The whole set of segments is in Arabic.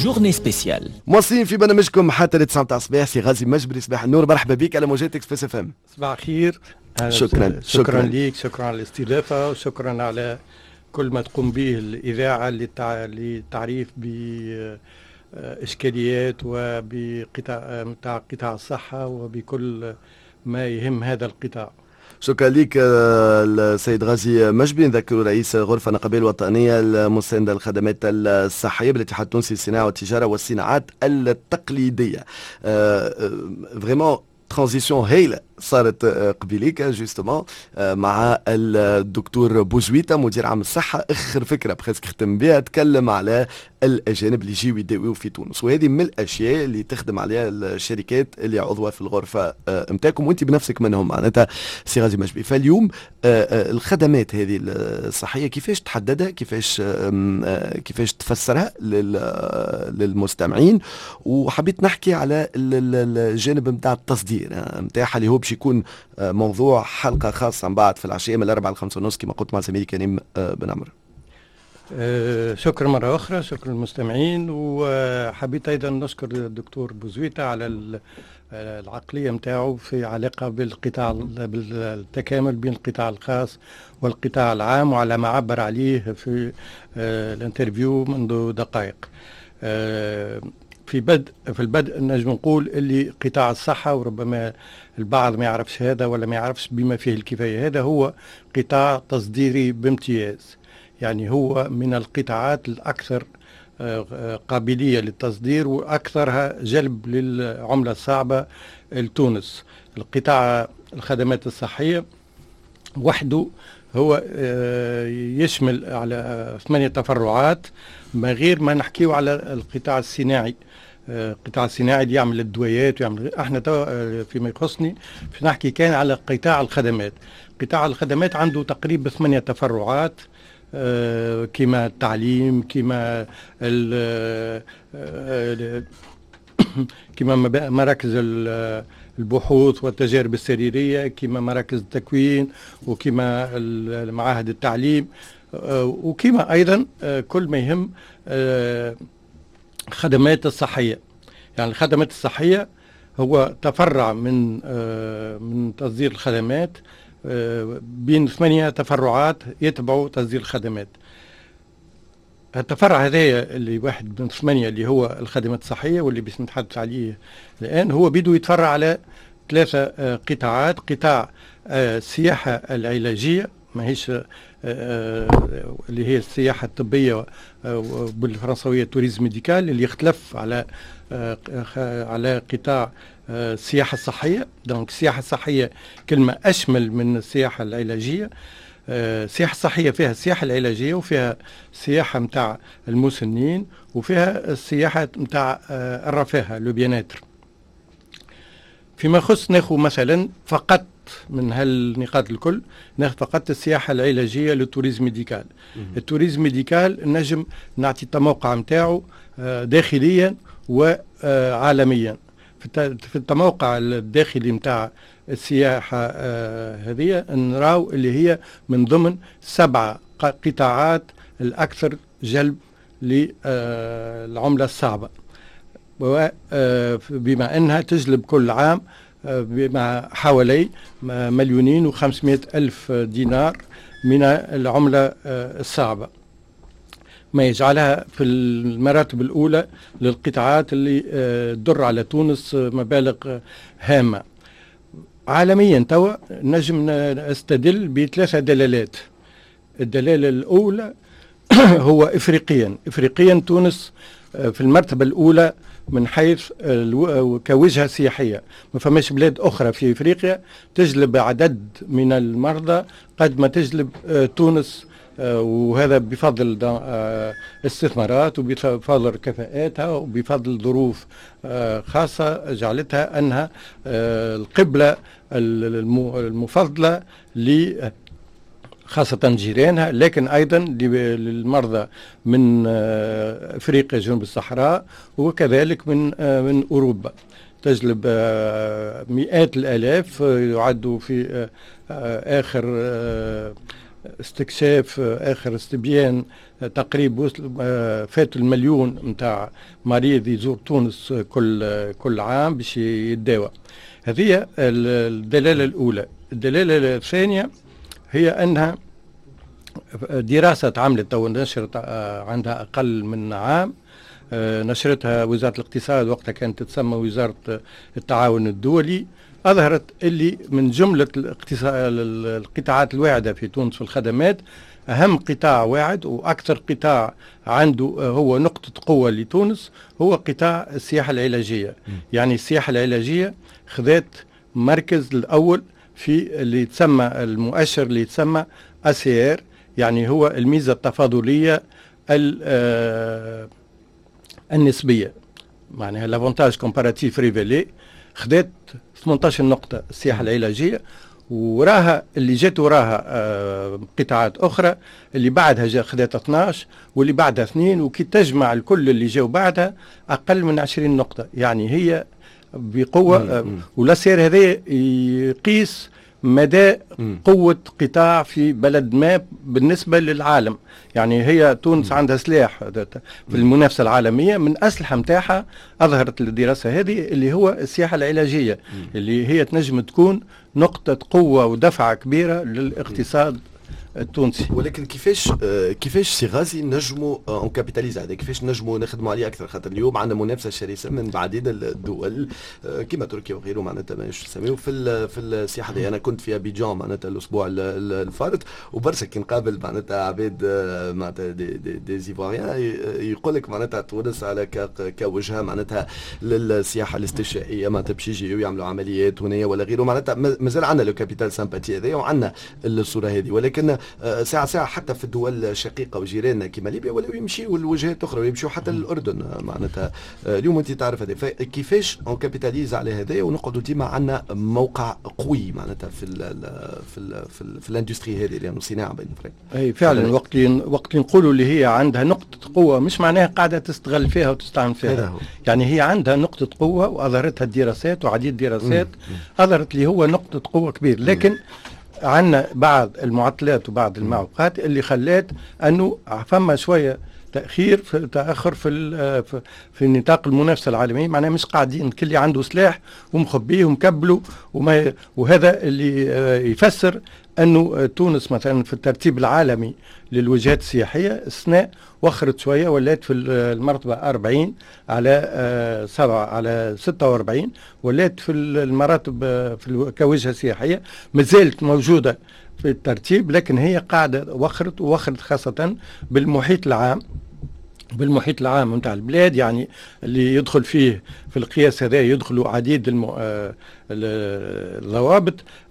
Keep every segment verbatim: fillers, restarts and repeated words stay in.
journée spéciale. مواصلين في برنامجكم حتى لتسعة متاع الصباح. سي غازي مجبري صباح النور، مرحبا بك على موجات اكسبريس اف ام. صباح الخير. شكرا شكرا, شكرا ليك، شكرا على الاستضافه، وشكرا على كل ما تقوم به الاذاعه للتعريف باشكاليات وبقطاع متاع قطاع الصحه وبكل ما يهم هذا القطاع. شكرا لك السيد غازي مجبري، نذكر رئيس غرفة النقابية الوطنية المساندة للخدمات الصحية بالاتحاد التونسي للصناعة والتجارة والصناعات التقليدية. فريمون ترانزيسيون هايلة صارت قبيليك جوستومون مع الدكتور بوزويتا مدير عام الصحة. اخر فكرة بخيس ختم بها، تكلم على الاجانب اللي يجيو يداويو في تونس، وهذه من الاشياء اللي تخدم عليها الشركات اللي عضوة في الغرفة نتاعكم وانت بنفسك منهم معناتها سي غازي مجبري. فاليوم الخدمات هذه الصحية كيفاش تحددها، كيفاش كيفاش تفسرها للمستمعين، وحبيت نحكي على الجانب نتاع التصدير نتاعها اللي هو باش يكون موضوع حلقة خاصة من بعد في العشية من الأربعة لخمسة ونص كما قلت مع زميلي كريم بن عمرو. أه شكرا مرة أخرى، شكرا للمستمعين، وحبيت أيضا نشكر الدكتور بوزويتا على العقلية متاعه في علاقة بالقطاع بالتكامل بين القطاع الخاص والقطاع العام، وعلى ما عبر عليه في أه الانترفيو منذ دقائق. أه في بدء في البدء نجم نقول اللي قطاع الصحة، وربما البعض ما يعرفش هذا ولا ما يعرفش بما فيه الكفاية، هذا هو قطاع تصديري بامتياز، يعني هو من القطاعات الأكثر قابلية للتصدير وأكثرها جلب للعملة الصعبة لتونس. القطاع الخدمات الصحية وحده هو يشمل على ثمانية تفرعات، ما غير ما نحكيه على القطاع الصناعي. القطاع الصناعي اللي يعمل الدويات ويعمل، احنا فيما يخصني باش نحكي كان على قطاع الخدمات. قطاع الخدمات عنده تقريبا ثمانية تفرعات، كما التعليم، كما كما مراكز البحوث والتجارب السريرية، كما مراكز التكوين، وكما معاهد التعليم، وكما أيضا كل ما يهم خدمات الصحية. يعني الخدمات الصحية هو تفرع من من تصدير الخدمات بين ثمانية تفرعات يتبعوا تصدير الخدمات. التفرع هذايا اللي واحد من ثمانية اللي هو الخدمات الصحية واللي باش نتحدث عليه الآن، هو بيدو يتفرع على ثلاثة قطاعات. قطاع السياحة العلاجية، ما هيش اللي هي السياحة الطبية بالفرنسوية توريزم ميديكال، اللي يختلف على على قطاع السياحة الصحية. دونك السياحة الصحية كلمة أشمل من السياحة العلاجية. السياحة الصحية فيها السياحة العلاجية، وفيها السياحة متاع المسنين، وفيها السياحة متاع الرفاهة لو بياناتر. فيما يخص ناخذ مثلا فقط من هالنقاط الكل، ناخذ فقط السياحة العلاجية للتوريزم ميديكال. التوريزم ميديكال نجم نعطي التموقع متاعه داخليا وعالميا. في التموقع الداخلي متاع السياحة هذه نراو اللي هي من ضمن سبعة قطاعات الأكثر جلب للعملة الصعبة، بما أنها تجلب كل عام بما حوالي مليونين وخمسمائة ألف دينار من العملة الصعبة، ما يجعلها في المراتب الأولى للقطاعات اللي تدر على تونس مبالغ هامة. عالميا توا نجم نستدل بثلاثة دلالات. الدلالة الأولى هو إفريقيا. إفريقيا تونس في المرتبة الأولى من حيث كوجهة سياحية. ما فماش بلاد أخرى في إفريقيا تجلب عدد من المرضى قد ما تجلب تونس، وهذا بفضل استثمارات وبفضل كفاءاتها وبفضل ظروف خاصة جعلتها أنها القبلة المفضلة ل خاصة جيرانها، لكن أيضا للمرضى من أفريقيا جنوب الصحراء، وكذلك من من أوروبا. تجلب مئات الآلاف، يعدوا في آخر استكشاف، آخر استبيان، تقريب وصل فات المليون متاع مريض يزور تونس كل كل عام باش يتداوى. هذه الدلالة الأولى. الدلالة الثانية هي أنها دراسة عملت أو نشرت عندها أقل من عام، نشرتها وزارة الاقتصاد وقتها كانت تسمى وزارة التعاون الدولي، أظهرت اللي من جملة القطاعات الواعدة في تونس في الخدمات، أهم قطاع واعد وأكثر قطاع عنده هو نقطة قوة لتونس هو قطاع السياحة العلاجية. م. يعني السياحة العلاجية خذت مركز الأول في اللي يتسمى المؤشر اللي يتسمى أ سي آر، يعني هو الميزة التفاضلية النسبية، معناها لافونتاج كومباراتيف ريفيلي. خذت ثمانية عشر نقطة السياحة العلاجية، وراها اللي جات وراها آه قطاعات أخرى اللي بعدها جا خذت اثناش واللي بعدها اثنين، وكي تجمع الكل اللي جاوا بعدها أقل من عشرين نقطة. يعني هي بقوة آه ولا سير هذا يقيس مدى قوة قطاع في بلد ما بالنسبة للعالم. يعني هي تونس عندها سلاح في المنافسة العالمية، من أسلحة متاعها أظهرت الدراسة هذه اللي هو السياحة العلاجية، اللي هي تنجم تكون نقطة قوة ودفعة كبيرة للاقتصاد التونسي. ولكن كيفاش كيفاش سي غازي نجموا اون كابيتاليز عليه، كيفاش نجموا نخدموا عليه اكثر، خاطر اليوم عندنا منافسه شرسه من عديد الدول كما تركيا وغيره معناتها ماش نسميو في في السياحه دي. انا كنت في ابيجان معناتها الاسبوع الفارط، وبرشا كي نقابل معناتها عباد معناتها دي, دي, دي زيفواريان يقول لك معناتها تونس على كوجهه معناتها للسياحه الاستشفائيه، معناتها باش يجيو يعملوا عمليات هنا ولا غيره، معناتها مازال عندنا لو كابيتال سامباتي هذايا وعندنا الصوره هذه. ولكن ساعة ساعة حتى في الدول الشقيقة وجيراننا كما ليبيا ولاو يمشيوا لوجهات أخرى ويمشيوا حتى للأردن معناتها. اليوم أنت تعرف هذا، فكيفاش اون كابيتاليز على هذا ونقعدوا ديما عندنا موقع قوي معناتها في ال في ال في, ال في الاندستري هذه، لأنه صناعة بين فريق. أي فعلا وقت وقت نقولوا اللي هي عندها نقطة قوة مش معناها قاعدة تستغل فيها وتستعمل فيها، يعني هي عندها نقطة قوة وأظهرتها الدراسات وعديد دراسات أظهرت اللي هو نقطة قوة كبير. لكن عندنا بعض المعطلات وبعض المعوقات اللي خلات انه فما شويه تاخير في تاخر في في نطاق المنافسه العالميه. معناها مش قاعدين كل اللي عنده سلاح ومخبيه ومكبله وما، وهذا اللي يفسر انه تونس مثلا في الترتيب العالمي للوجهات السياحيه السنة وخرت شويه، ولات في المرتبه أربعين على سبعة على ستة وأربعين، ولات في المراتب في كوجهه سياحيه مازالت موجوده في الترتيب، لكن هي قاعده وخرت ووخرت خاصه بالمحيط العام بالمحيط العام نتاع البلاد، يعني اللي يدخل فيه في القياس هذا يدخلوا عديد المو... الضوابط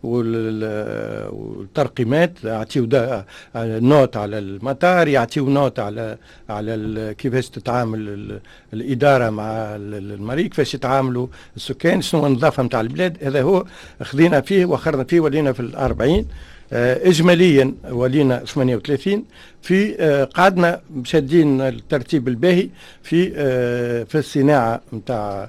والترقيمات، يعطيو نوت على المطار، يعطيو نوت على على كيفاش تتعامل الإدارة مع المريض، كيفاش يتعاملوا السكان، شنو النظافة نتاع البلاد. هذا هو خذينا فيه وخرنا فيه ولينا في الأربعين. إجماليا ولينا ثمانية وثلاثين. في قعدنا مشدين الترتيب الباهي في في الصناعة نتاع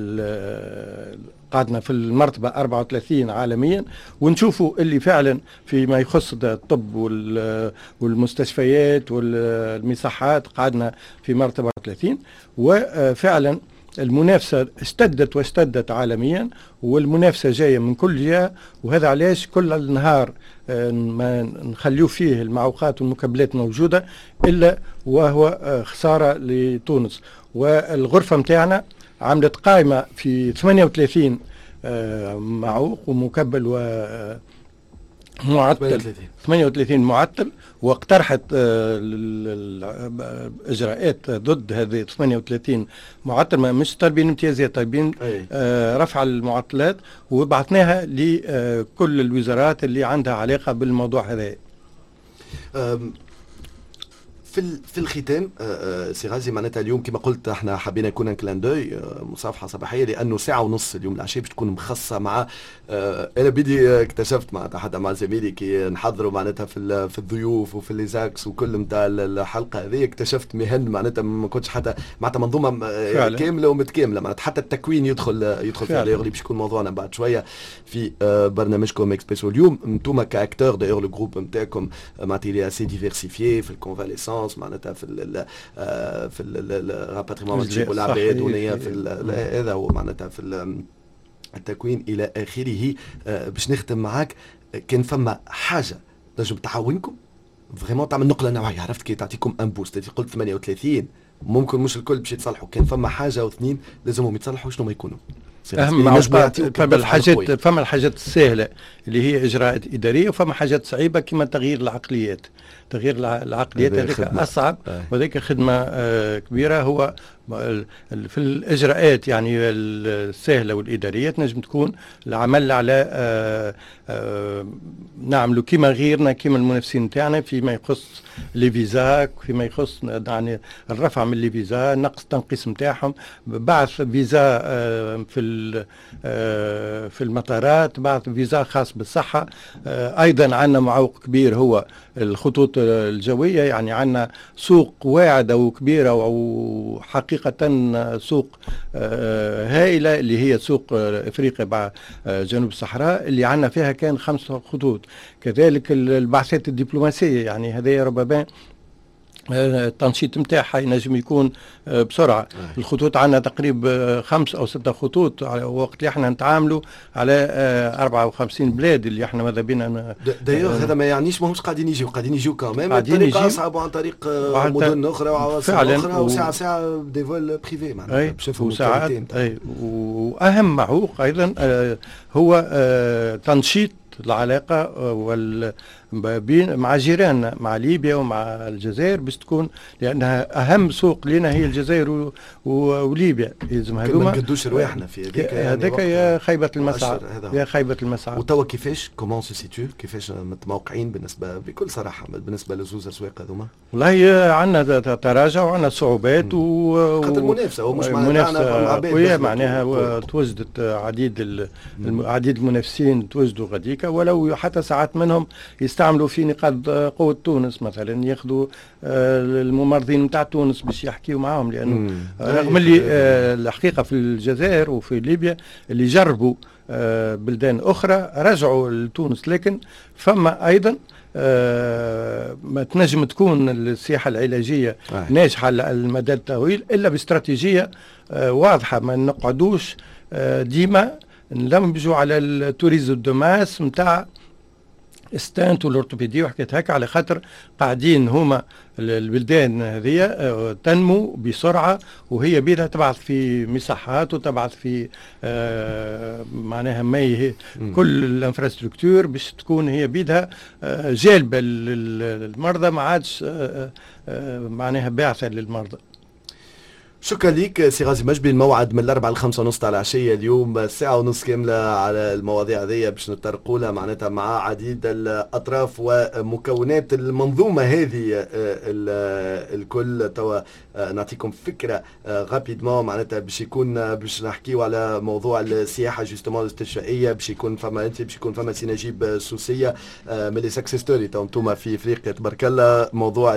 قعدنا في المرتبة أربعة وثلاثين عالميا، ونشوفوا اللي فعلا فيما يخص الطب والمستشفيات والمصحات قعدنا في مرتبة أربعة وثلاثين. وفعلا المنافسة اشتدت واشتدت عالميا، والمنافسة جاية من كل جهة، وهذا علاش كل النهار ما نخليو فيه المعوقات والمكبلات موجودة إلا وهو خسارة لتونس. والغرفة متاعنا عملت قائمة في ثمانية وثلاثين معوق ومكبل ومعطل، ثمانية وثلاثين معطل، واقترحت الاجراءات ضد هذه ثمانية وثلاثين معطل، مش طالبين امتيازات، طالبين رفع المعطلات، وبعثناها لكل الوزارات اللي عندها علاقه بالموضوع هذا. في في الختام سي غازي معناتها اليوم كما قلت احنا حبينا يكون كلان دوي مصافحه صباحيه لانه ساعه ونص اليوم العشاء باش تكون مخصصه مع انا بدي اكتشفت معناتها حتى مع زميلي كي نحضروا معناتها في في الضيوف وفي ليزاكس وكل نتاع الحلقه هذه اكتشفت مهن معناتها ما كنتش حتى معناتها منظومه فعلا. كامله ومتكامله معناتها حتى التكوين يدخل يدخل فيها اللي باش يكون موضوعنا بعد شويه في برنامجكم اكسبريسو اليوم. انتم كاكتور دايور لو جروب نتاعكم معناتها لي اسي ديفيرسيفيي في الكونفاليسونس معناتها في ال في الراباتريمون تجيبوا العباد ونيا في هذا هو معناتها في التكوين الى اخره. باش نختم معاك كان فما حاجه تنجم تعاونكم فريمون تعمل نقله نوعيه عرفت كي تعطيكم ان بوست انت قلت ثمانية وثلاثين ممكن مش الكل باش يتصلحوا كان فما حاجه او اثنين لازمهم يتصلحوا شنو ما يكونوا اهم معوقات فما الحاجات فما الحاجات السهله اللي هي اجراءات اداريه وفما حاجات صعيبه كما تغيير العقليات تغيير العقليات هذيك اصعب وهذيك خدمه آه كبيره. هو في الاجراءات يعني السهله والاداريه نجم تكون العمل على آه آه نعملوا كما غيرنا كما المنافسين نتاعنا فيما يخص لي فيزا فيما يخص يعني الرفع من لي فيزا نقص تنقيص نتاعهم بعث فيزا آه في آه في المطارات بعث فيزا خاص بالصحه. آه ايضا عندنا معوق كبير هو الخطوط الجويه يعني عندنا سوق واعده وكبيره وحقيقه سوق هائله اللي هي سوق افريقيا مع جنوب الصحراء اللي عندنا فيها كان خمس خطوط. كذلك البعثات الدبلوماسيه يعني هذه ربما التنشيط نتاعها ينجم يكون بسرعه. آه. الخطوط عندنا تقريبا خمس او ستة خطوط وقت اللي احنا نتعاملوا على أربعة وخمسين بلاد اللي احنا ماذا بينا دايوغ. هذا ما يعنيش ماهمش قاعدين يجيو قاعدين يجيو كمان بطريقه اصعب عن طريق مدن اخرى وعواصم اخرى وساعه ساعه دي فول بريفي معناها باش نفهموا ساعات. واهم معوق ايضا هو تنشيط العلاقه وال مع جيراننا مع ليبيا ومع الجزائر باش تكون لانها اهم سوق لنا هي الجزائر وليبيا. لازم هذوما ما نقدوش رواحنا في هذيك هذاك يا خيبه المسعى يا خيبه المسعى. وتوا كيفاش كومون سي سيتو كيفاش متوقعين بالنسبه بكل صراحه بالنسبه لزوز اسواق هذوما؟ والله عندنا تراجع وعندنا صعوبات و خاطر المنافسه ومش معناها قويه معناها توجدت عديد عديد المنافسين توجدوا غاديك ولو حتى ساعات منهم يستعملوا في نقاط قوة تونس مثلا ياخذوا الممرضين نتاع تونس باش يحكيوا معاهم لانه رغم اللي الحقيقه في الجزائر وفي ليبيا اللي جربوا بلدان اخرى رجعوا لتونس لكن فما ايضا ما تنجم تكون السياحه العلاجيه ناجحه على المدى الطويل الا باستراتيجيه واضحه. ما نقعدوش ديما نلمجوا على التوريزم دو ماس نتاع استانت والارتوبيدية وحكيت هكا على خاطر قاعدين هما البلدان هذه تنمو بسرعة وهي بيدها تبعث في مساحات وتبعث في آه معناها ما كل الانفراستركتور باش تكون هي بيدها آه جالبة للمرضى ما عادش آه آه معناها باعثة للمرضى. شكرا ليك سي غازي مجبي. الموعد من الأربعة لخمسة ونص على العشية اليوم ساعة ونص كاملة على المواضيع هذه باش نتطرقوا لها معناتها مع عديد الأطراف ومكونات المنظومة هذه الكل. توا نعطيكم فكرة غابيدمون معناتها باش يكون باش نحكيو على موضوع السياحة جوستومون الاستشفائية باش يكون فما انت باش يكون فما سي نجيب سوسية من لي سكسس ستوري تو انتوما في افريقيا تبارك الله موضوع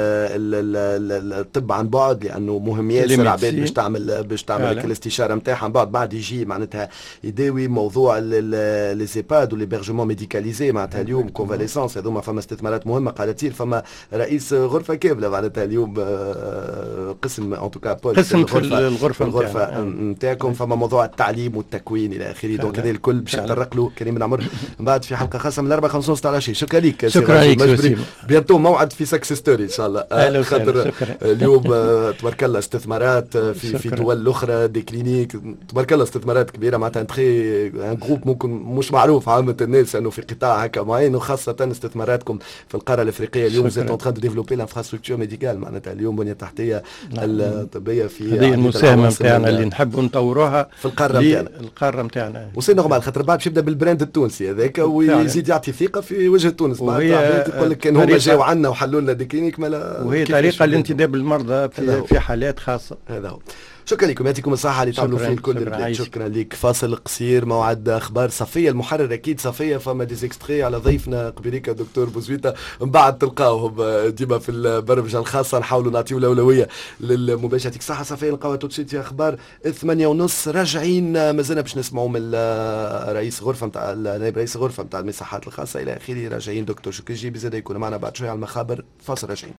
الطب عن بعد لأنه مهم ياسر العباد باش تعمل باش تعمل الاستشاره نتاعها من بعد بعد يجي معناتها يداوي موضوع لي زيباد والليبرجمون ميديكاليزي معناتها اليوم كونفاليسونس هذوما فما استثمارات مهمه قالت فما رئيس غرفه كامله معناتها اليوم قسم ان توكا قسم الغرفه الغرفه نتاعكم فما موضوع التعليم والتكوين الى اخره. دونك هذا الكل باش نتطرق له كريم بن عمر من بعد في حلقه خاصه من الأربعة خمسة ونص على شيء. شكرا لك شكرا لك بيانتو موعد في سكس ستوري ان شاء الله خاطر اليوم تبارك الله استثمارات في في دول الاخرى دي كلينيك تبارك الله استثمارات كبيره معناتها تخي ان جروب ممكن مش معروف عامه الناس انه في قطاع هكا معين وخاصه استثماراتكم في القاره الافريقيه اليوم زي اون تران دو ديفلوبي لانفراستركتور ميديكال معناتها اليوم بنيه تحتيه الطبيه في هذه المساهمه نتاعنا اللي نحبوا نطوروها في القاره نتاعنا القاره نتاعنا وسي نورمال خاطر بعد باش يبدا بالبراند التونسي هذاك ويزيد يعطي ثقه في وجه تونس. وهي يقول لك كان هما جاوا عندنا وحلوا لنا دي كلينيك مالا وهي طريقه لانتداب المرضى في, في حالات خاصه. هذا هو. شكرا لكم، يعطيكم الصحة اللي تعملوا فيه الكل. شكرا, شكرا لك. فاصل قصير، موعد أخبار صفية المحرر أكيد صفية، فما ديزيكستري على ضيفنا قبيليك دكتور بوزويتا، من بعد تلقاوهم ديما في البرمجة الخاصة، نحاولوا نعطيو الأولوية للمباشرة. يعطيك الصحة صفية، نلقاوها توتشيت في أخبار ثمانية ونص. راجعين مازلنا باش نسمعوا من رئيس غرفة نتاع نائب رئيس غرفة نتاع المساحات الخاصة إلى آخره. راجعين دكتور شكري بزاد يكون معنا بعد شوية على المخابر. فاصل راجعين.